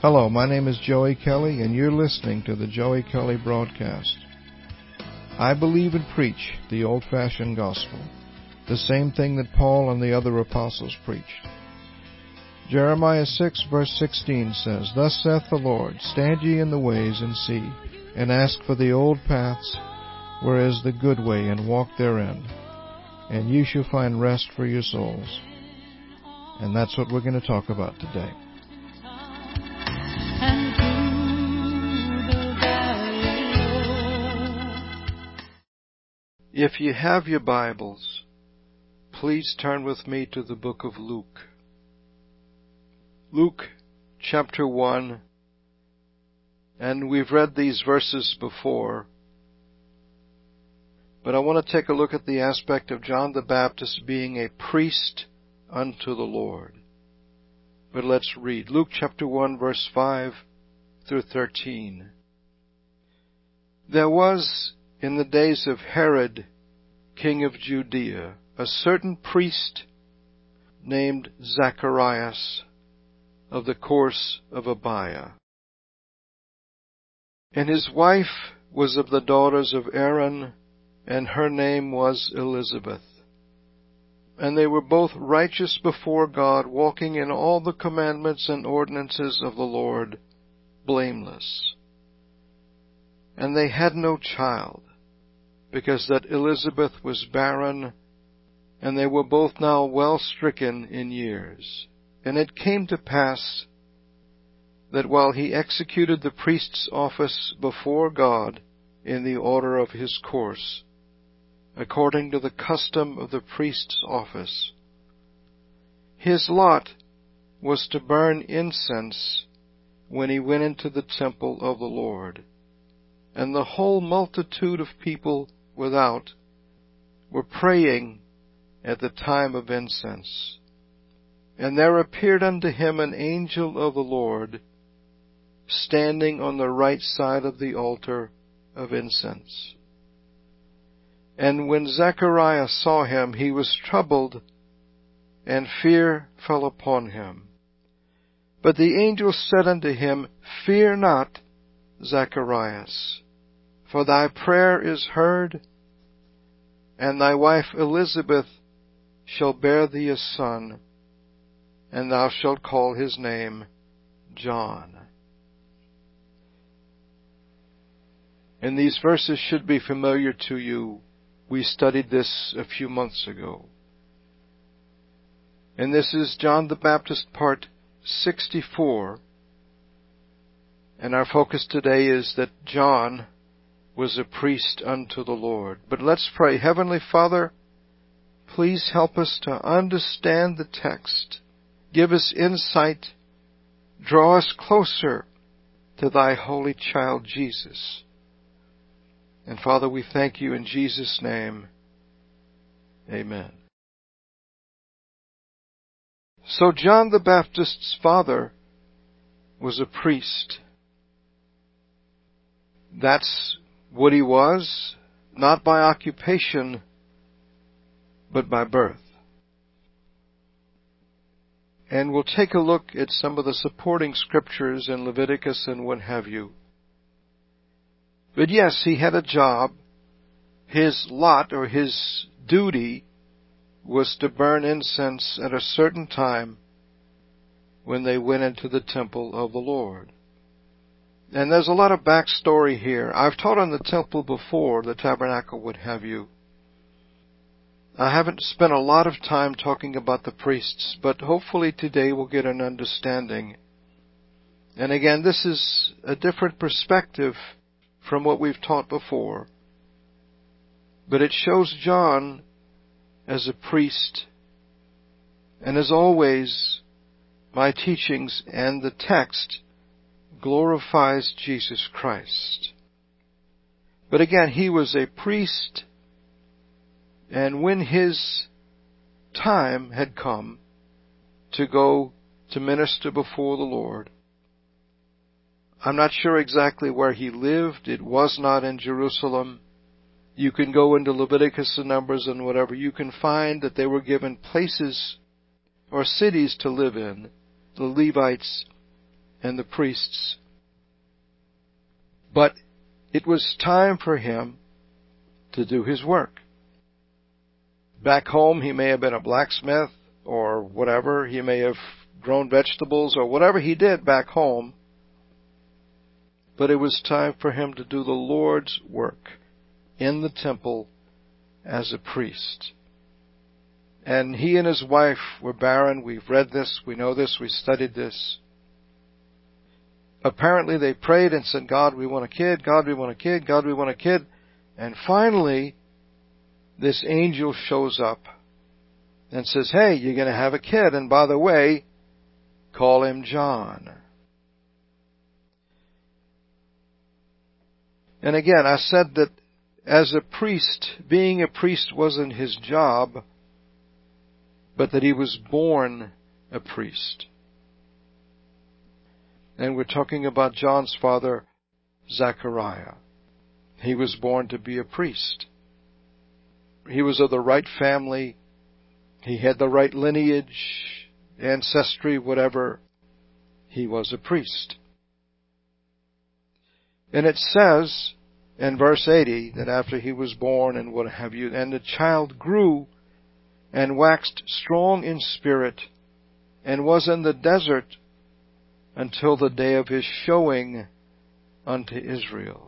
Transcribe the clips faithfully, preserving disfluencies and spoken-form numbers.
Hello, my name is Joey Kelly, and you're listening to the Joey Kelly Broadcast. I believe and preach the old-fashioned gospel, the same thing that Paul and the other apostles preached. Jeremiah six, verse sixteen says, Thus saith the Lord, Stand ye in the ways, and see, and ask for the old paths, where is the good way, and walk therein, and ye shall find rest for your souls. And that's what we're going to talk about today. If you have your Bibles, please turn with me to the book of Luke. Luke chapter one, and we've read these verses before, but I want to take a look at the aspect of John the Baptist being a priest unto the Lord. But let's read Luke chapter one, verse five through thirteen. There was in the days of Herod, king of Judea, a certain priest named Zacharias of the course of Abiah. And his wife was of the daughters of Aaron, and her name was Elizabeth. And they were both righteous before God, walking in all the commandments and ordinances of the Lord, blameless. And they had no child, because that Elizabeth was barren, and they were both now well stricken in years. And it came to pass that while he executed the priest's office before God in the order of his course, according to the custom of the priest's office, his lot was to burn incense when he went into the temple of the Lord. And the whole multitude of people without were praying at the time of incense. And there appeared unto him an angel of the Lord, standing on the right side of the altar of incense. And when Zacharias saw him, he was troubled, and fear fell upon him. But the angel said unto him, Fear not, Zacharias, for thy prayer is heard, and thy wife Elizabeth shall bear thee a son, and thou shalt call his name John. And these verses should be familiar to you. We studied this a few months ago. And this is John the Baptist part sixty-four. And our focus today is that John was a priest unto the Lord. But let's pray. Heavenly Father, please help us to understand the text. Give us insight. Draw us closer to thy holy child Jesus. And Father, we thank you in Jesus' name. Amen. So John the Baptist's father was a priest. That's what he was, not by occupation, but by birth. And we'll take a look at some of the supporting scriptures in Leviticus and what have you. But yes, he had a job. His lot, or his duty, was to burn incense at a certain time when they went into the temple of the Lord. And there's a lot of backstory here. I've taught on the temple before, the tabernacle, what have you. I haven't spent a lot of time talking about the priests, but hopefully today we'll get an understanding. And again, this is a different perspective from what we've taught before. But it shows John as a priest. And as always, my teachings and the text glorifies Jesus Christ. But again, he was a priest, and when his time had come to go to minister before the Lord, I'm not sure exactly where he lived. It was not in Jerusalem. You can go into Leviticus and Numbers and whatever. You can find that they were given places or cities to live in, the Levites and the priests. But it was time for him to do his work. Back home, he may have been a blacksmith or whatever. He may have grown vegetables or whatever he did back home. But it was time for him to do the Lord's work in the temple as a priest. And he and his wife were barren. We've read this. We know this. We studied this. Apparently they prayed and said, God, we want a kid. God, we want a kid. God, we want a kid. And finally, this angel shows up and says, hey, you're going to have a kid. And by the way, call him John. And again, I said that as a priest, being a priest wasn't his job, but that he was born a priest. And we're talking about John's father, Zechariah. He was born to be a priest. He was of the right family. He had the right lineage, ancestry, whatever. He was a priest. And it says in verse eighty that after he was born and what have you, and the child grew and waxed strong in spirit and was in the desert until the day of his showing unto Israel.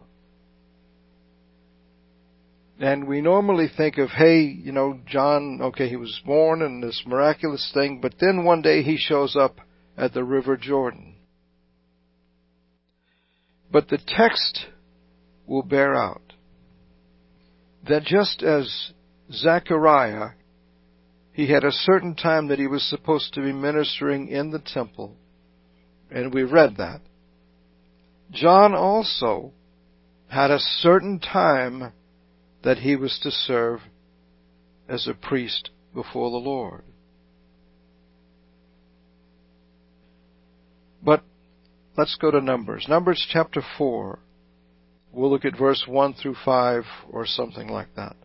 And we normally think of, hey, you know, John, okay, he was born and this miraculous thing, but then one day he shows up at the River Jordan. But the text will bear out that just as Zechariah, he had a certain time that he was supposed to be ministering in the temple, and we read that. John also had a certain time that he was to serve as a priest before the Lord. But let's go to Numbers. Numbers chapter four. We'll look at verse one through five or something like that.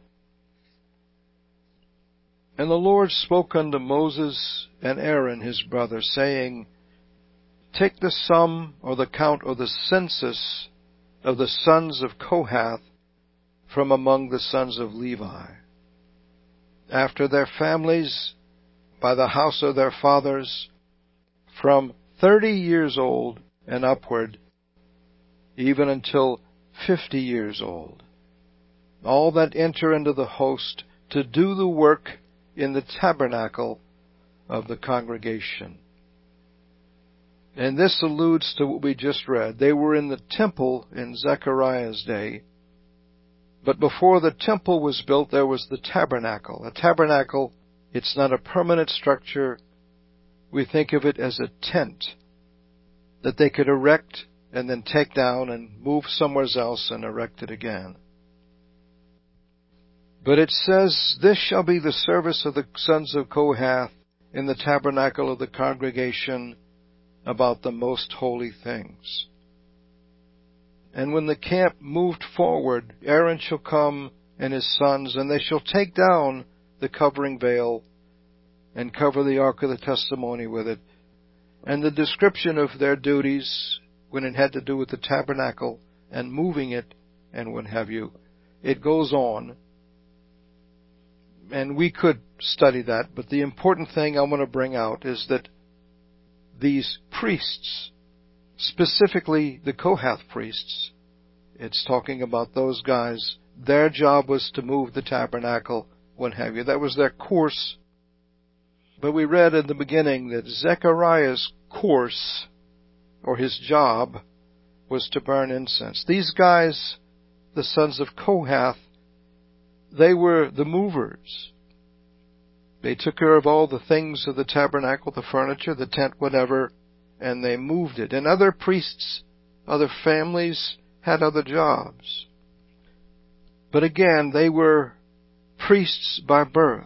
And the Lord spoke unto Moses and Aaron his brother, saying, Take the sum or the count or the census of the sons of Kohath from among the sons of Levi, after their families, by the house of their fathers, from thirty years old and upward, even until fifty years old, all that enter into the host to do the work in the tabernacle of the congregation. And this alludes to what we just read. They were in the temple in Zechariah's day, but before the temple was built, there was the tabernacle. A tabernacle, it's not a permanent structure. We think of it as a tent that they could erect and then take down and move somewhere else and erect it again. But it says, This shall be the service of the sons of Kohath in the tabernacle of the congregation about the most holy things. And when the camp moved forward, Aaron shall come and his sons, and they shall take down the covering veil and cover the ark of the testimony with it. And the description of their duties when it had to do with the tabernacle and moving it and what have you, it goes on. And we could study that, but the important thing I want to bring out is that these priests, specifically the Kohath priests, it's talking about those guys, their job was to move the tabernacle, what have you. That was their course. But we read in the beginning that Zechariah's course, or his job, was to burn incense. These guys, the sons of Kohath, they were the movers. They took care of all the things of the tabernacle, the furniture, the tent, whatever, and they moved it. And other priests, other families had other jobs. But again, they were priests by birth.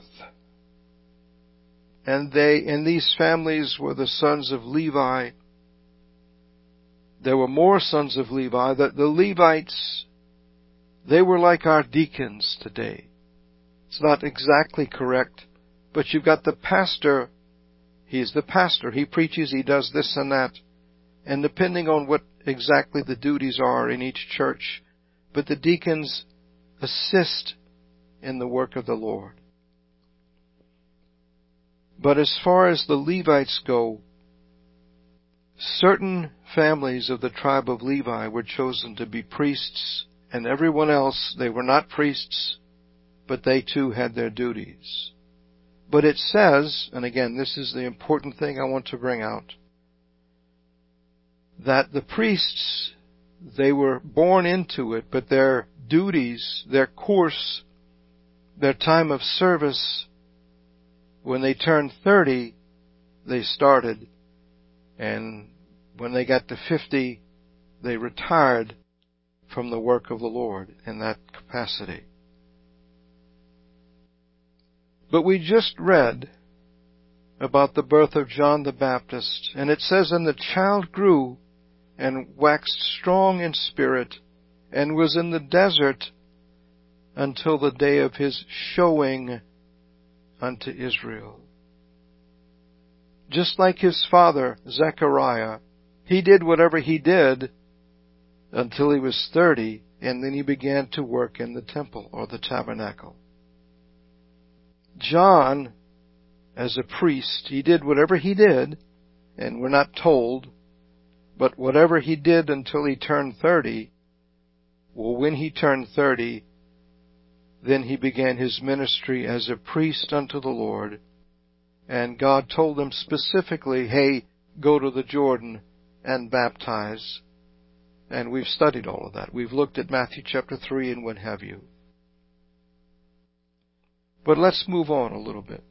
And they, in these families were the sons of Levi. There were more sons of Levi. The, the Levites, they were like our deacons today. It's not exactly correct, but you've got the pastor. He's the pastor. He preaches, he does this and that. and depending on what exactly the duties are in each church, but the deacons assist in the work of the Lord. But as far as the Levites go, certain families of the tribe of Levi were chosen to be priests, and everyone else, they were not priests, but they too had their duties. But it says, and again, this is the important thing I want to bring out, that the priests, they were born into it, but their duties, their course, their time of service, when they turned thirty, they started, and when they got to fifty, they retired from the work of the Lord in that capacity. But we just read about the birth of John the Baptist, and it says, "And the child grew and waxed strong in spirit, and was in the desert until the day of his showing unto Israel." Just like his father, Zechariah, he did whatever he did until he was thirty, and then he began to work in the temple or the tabernacle. John, as a priest, he did whatever he did, and we're not told, but whatever he did until he turned thirty, well, when he turned thirty, then he began his ministry as a priest unto the Lord, and God told him specifically, hey, go to the Jordan and baptize. And we've studied all of that. We've looked at Matthew chapter three and what have you. But let's move on a little bit.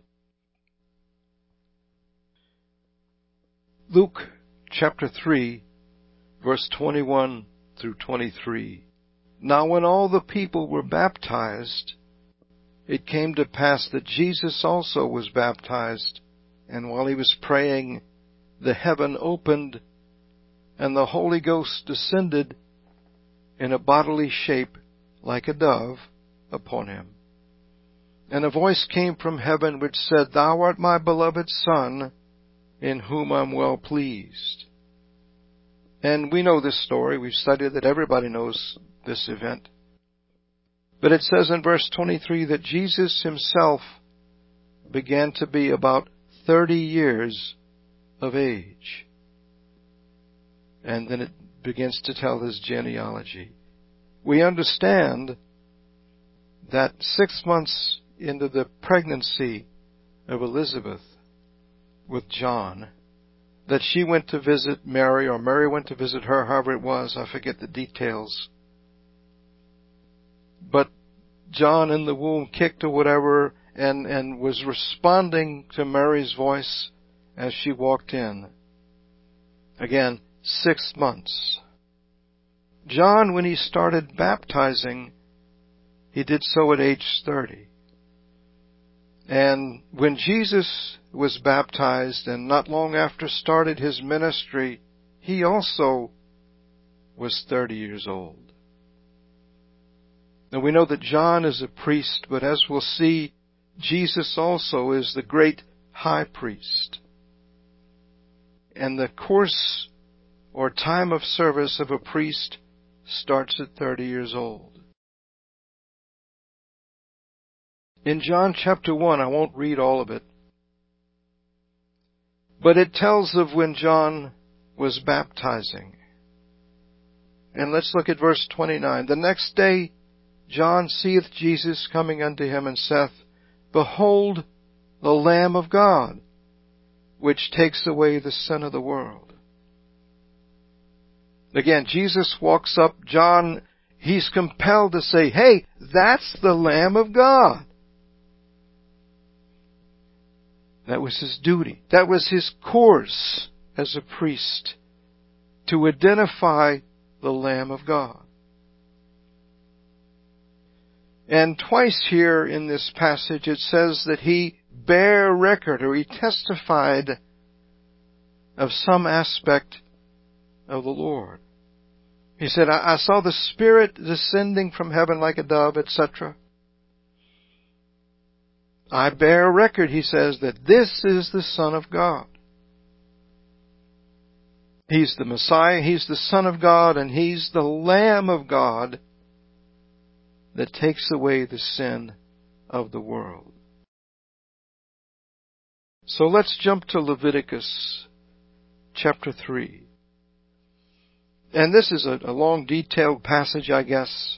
Luke chapter three, verse twenty-one through twenty-three. Now when all the people were baptized, it came to pass that Jesus also was baptized, and while he was praying, the heaven opened, and the Holy Ghost descended in a bodily shape like a dove upon him. And a voice came from heaven which said, Thou art my beloved Son, in whom I'm well pleased. And we know this story. We've studied it. Everybody knows this event. But it says in verse twenty-three that Jesus himself began to be about thirty years of age. And then it begins to tell his genealogy. We understand that six months into the pregnancy of Elizabeth with John, that she went to visit Mary, or Mary went to visit her, however it was, I forget the details. But John in the womb kicked or whatever, and, and was responding to Mary's voice as she walked in. Again, six months. John, when he started baptizing, he did so at age thirty. And when Jesus was baptized and not long after started his ministry, he also was thirty years old. Now we know that John is a priest, but as we'll see, Jesus also is the great high priest. And the course or time of service of a priest starts at thirty years old. In John chapter one, I won't read all of it, but it tells of when John was baptizing. And let's look at verse twenty-nine. The next day John seeth Jesus coming unto him, and saith, Behold, the Lamb of God, which takes away the sin of the world. Again, Jesus walks up. John, he's compelled to say, hey, that's the Lamb of God. That was his duty. That was his course as a priest, to identify the Lamb of God. And twice here in this passage it says that he bare record, or he testified of some aspect of the Lord. He said, I, I saw the Spirit descending from heaven like a dove, et cetera. I bear record, he says, that this is the Son of God. He's the Messiah, He's the Son of God, and He's the Lamb of God that takes away the sin of the world. So let's jump to Leviticus chapter three. And this is a, a long, detailed passage, I guess.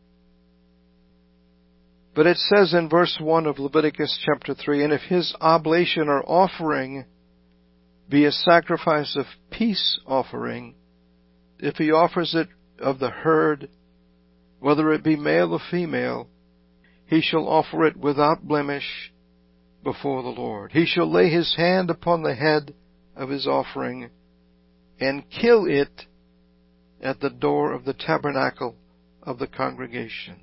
But it says in verse one of Leviticus chapter three, "And if his oblation or offering be a sacrifice of peace offering, if he offers it of the herd, whether it be male or female, he shall offer it without blemish before the Lord. He shall lay his hand upon the head of his offering and kill it at the door of the tabernacle of the congregation.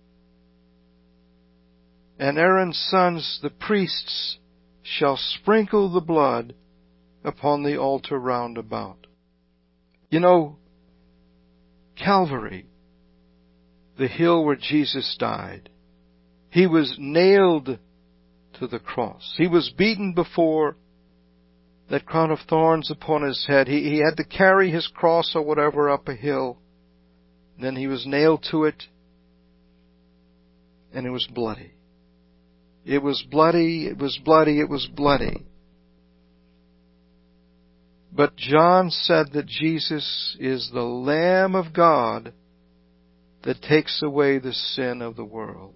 And Aaron's sons, the priests, shall sprinkle the blood upon the altar round about." You know, Calvary, the hill where Jesus died, He was nailed to the cross. He was beaten before, that crown of thorns upon His head. He, he had to carry His cross or whatever up a hill. Then He was nailed to it, and it was bloody. It was bloody, it was bloody, it was bloody. But John said that Jesus is the Lamb of God that takes away the sin of the world.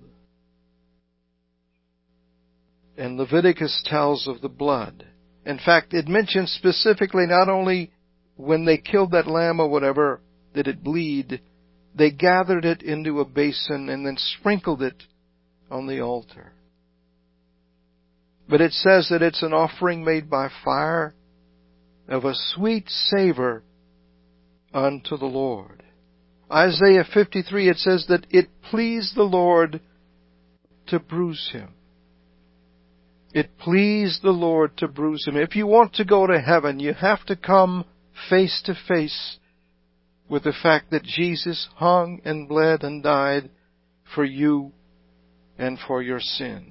And Leviticus tells of the blood. In fact, it mentions specifically not only when they killed that lamb or whatever did it bleed, they gathered it into a basin and then sprinkled it on the altar. But it says that it's an offering made by fire of a sweet savor unto the Lord. Isaiah fifty-three, it says that it pleased the Lord to bruise Him. It pleased the Lord to bruise Him. If you want to go to heaven, you have to come face to face with the fact that Jesus hung and bled and died for you and for your sin.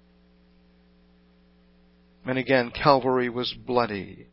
And again, Calvary was bloody.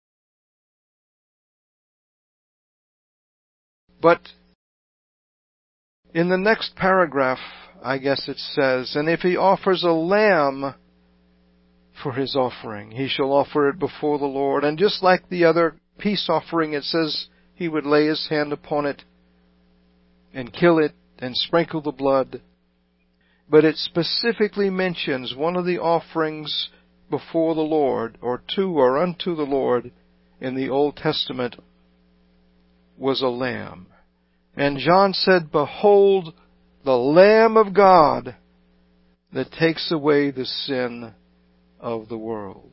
But in the next paragraph, I guess it says, "And if he offers a lamb for his offering, he shall offer it before the Lord." And just like the other peace offering, it says he would lay his hand upon it and kill it and sprinkle the blood. But it specifically mentions one of the offerings before the Lord, or to or unto the Lord in the Old Testament, was a lamb. And John said, "Behold, the Lamb of God that takes away the sin of the world."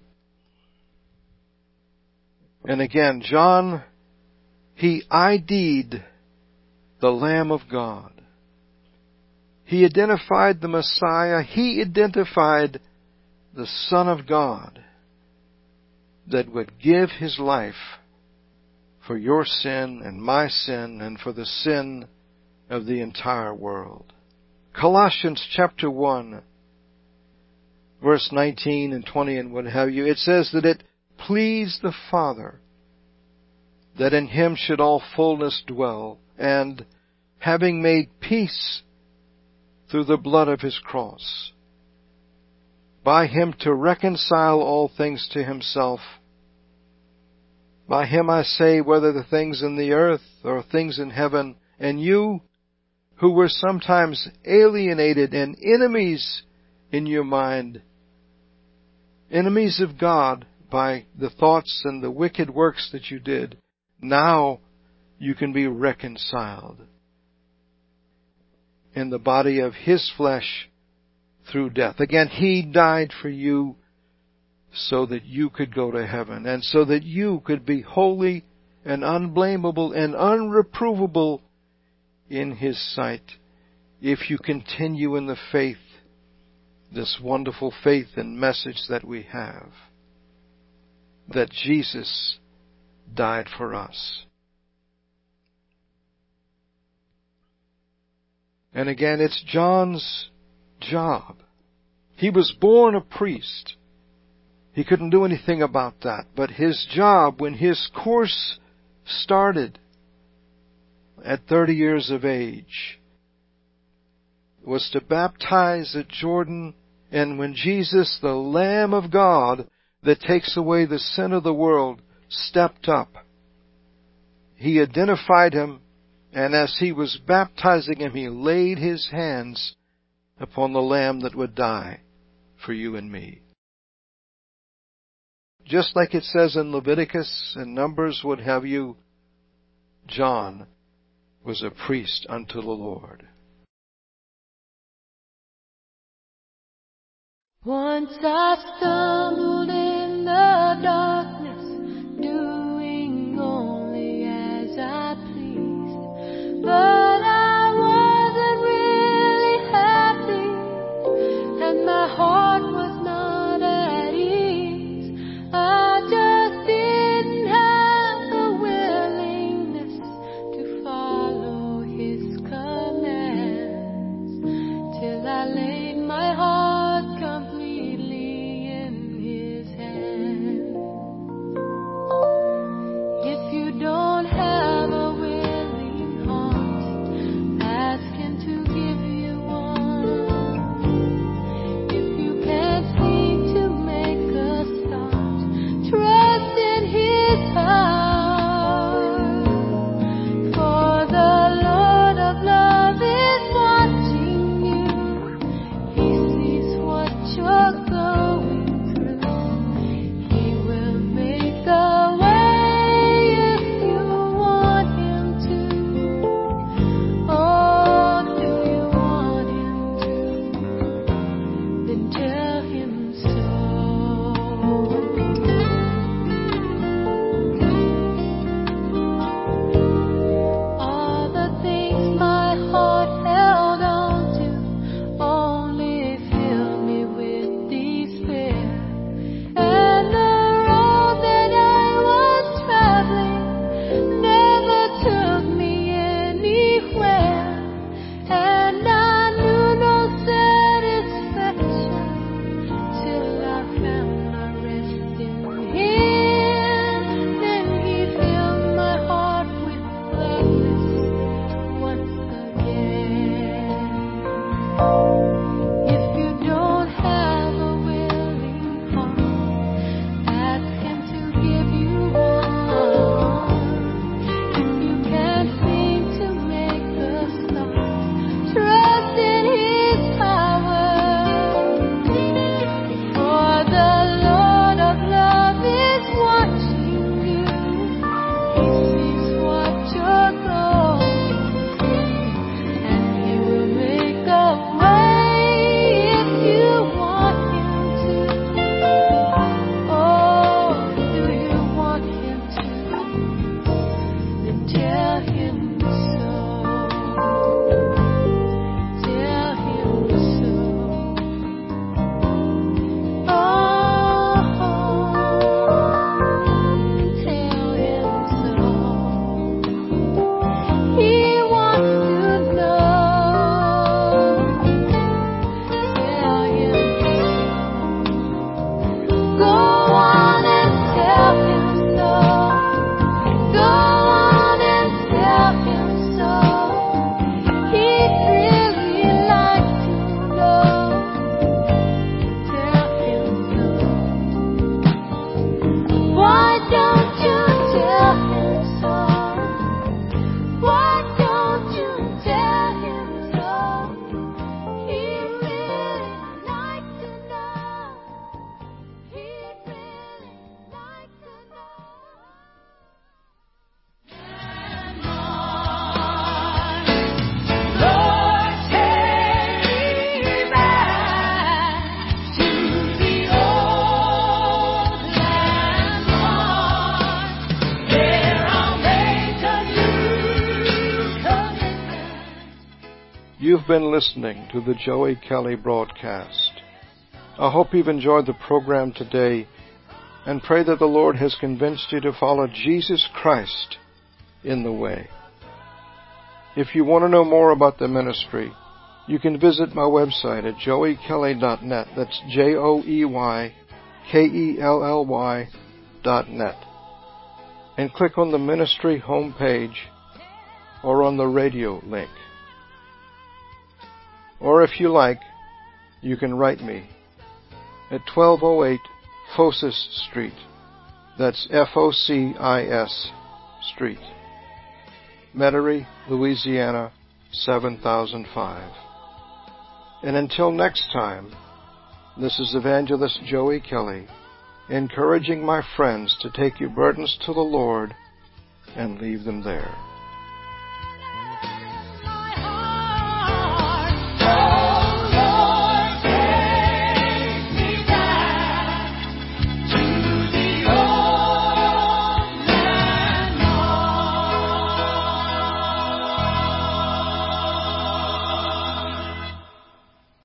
And again, John, he I D'd the Lamb of God. He identified the Messiah. He identified the Son of God that would give His life for your sin and my sin and for the sin of the entire world. Colossians chapter one, verse nineteen and twenty and what have you, it says that it pleased the Father that in Him should all fullness dwell, and having made peace through the blood of His cross, by Him to reconcile all things to Himself. By Him I say, whether the things in the earth or things in heaven, and you who were sometimes alienated and enemies in your mind, enemies of God by the thoughts and the wicked works that you did, now you can be reconciled in the body of His flesh through death. Again, He died for you so that you could go to heaven, and so that you could be holy and unblameable and unreprovable in His sight, if you continue in the faith, this wonderful faith and message that we have, that Jesus died for us. And again, it's John's job. He was born a priest. He couldn't do anything about that. But his job, when his course started at thirty years of age was to baptize at Jordan. And when Jesus, the Lamb of God that takes away the sin of the world, stepped up, he identified him, and as he was baptizing him, he laid his hands upon the Lamb that would die for you and me. Just like it says in Leviticus and Numbers would have you, John was a priest unto the Lord. Once I stumbled in the darkness, doing only as I pleased, but I wasn't really happy, and my heart was not at ease. I just didn't have the willingness to follow His commands, till I laid my heart You've been listening to the Joey Kelly broadcast. I hope you've enjoyed the program today and pray that the Lord has convinced you to follow Jesus Christ in the way. If you want to know more about the ministry, you can visit my website at joey kelly dot net. That's J O E Y K E L L Y dot net. and click on the ministry homepage or on the radio link. Or if you like, you can write me at twelve oh eight Focis Street. That's F O C I S Street, Metairie, Louisiana, seven thousand five. And until next time, this is Evangelist Joey Kelly, encouraging my friends to take your burdens to the Lord and leave them there.